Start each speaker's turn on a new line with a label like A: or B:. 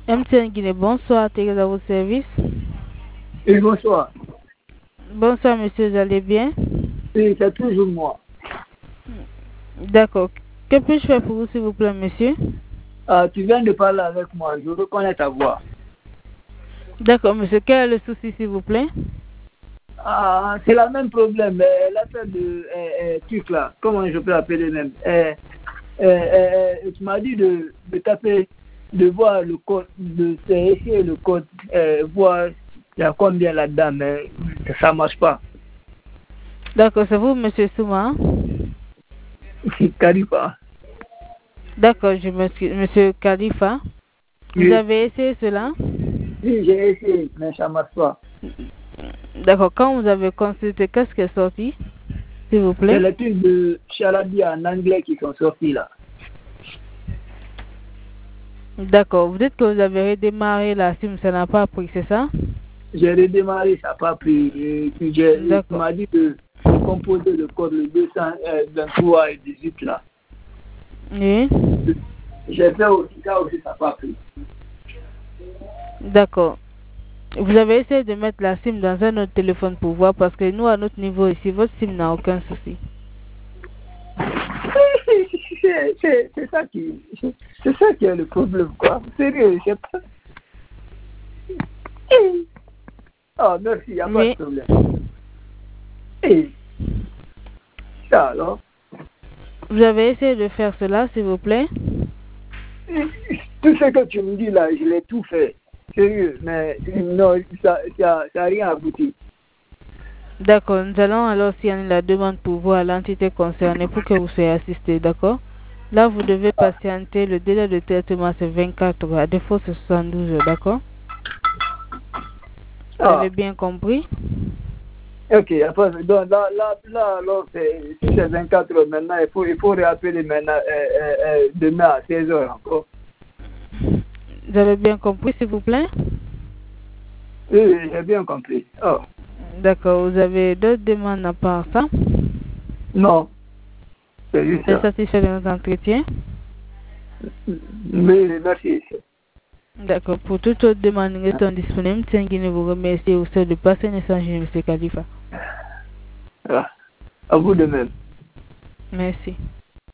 A: MTN Guinée, bonsoir, t'es à votre service.
B: Et bonsoir.
A: Bonsoir, monsieur, vous allez bien?
B: Oui, c'est toujours moi.
A: D'accord. Que puis-je faire pour vous, s'il vous plaît, monsieur?
B: Tu viens de parler avec moi, je reconnais ta voix.
A: D'accord, monsieur, quel est le souci, s'il vous plaît?
B: C'est le même problème. L'affaire de truc là, comment je peux l'appeler même tu m'as dit de taper, de voir le code, essayer le code, voir il y a combien là-dedans, mais ça ne marche pas.
A: D'accord, c'est vous, monsieur Souma?
B: Khalifa.
A: D'accord, je m'excuse, monsieur Khalifa. Vous avez essayé cela?
B: Oui, j'ai essayé, mais ça ne marche pas.
A: D'accord, quand vous avez consulté, qu'est-ce qui est sorti, s'il vous plaît?
B: C'est les trucs de Charabia en anglais qui sont sortis là.
A: D'accord, vous dites que vous avez redémarré la SIM, ça n'a pas pris, c'est ça?
B: J'ai redémarré, ça n'a pas pris. Tu m'as dit de composer le code, le 223 et 18 là.
A: Oui.
B: J'ai fait aussi, ça aussi, ça n'a pas pris.
A: D'accord. Vous avez essayé de mettre la SIM dans un autre téléphone pour voir, parce que nous, à notre niveau ici, votre SIM n'a aucun souci.
B: C'est ça qui est le problème, quoi. Sérieux, je sais pas. Oh, merci, il n'y a pas de problème. Ça alors?
A: Vous avez essayé de faire cela, s'il vous plaît?
B: Tout ce que tu me dis là, je l'ai tout fait. Sérieux, mais non, ça n'a rien abouti.
A: D'accord, nous allons alors signer la demande pour voir l'entité concernée pour que vous soyez assisté, d'accord? Là, vous devez patienter, le délai de traitement c'est 24 heures, à défaut c'est 72 heures, d'accord? Vous avez bien compris?
B: Ok, après, donc là, alors, si c'est 24 heures maintenant, il faut rappeler maintenant, demain à 16 heures encore.
A: Vous avez bien compris, s'il vous plaît?
B: Oui, j'ai bien compris. Oh.
A: D'accord, vous avez d'autres demandes à part ça?
B: Non, c'est juste ça.
A: Vous êtes satisfait de notre entretien?
B: Oui, merci.
A: D'accord, pour toute autre demande, nous sommes disponibles. Tiens, vous remercie au sein de passer un échange, M. Khalifa.
B: À vous de même.
A: Merci.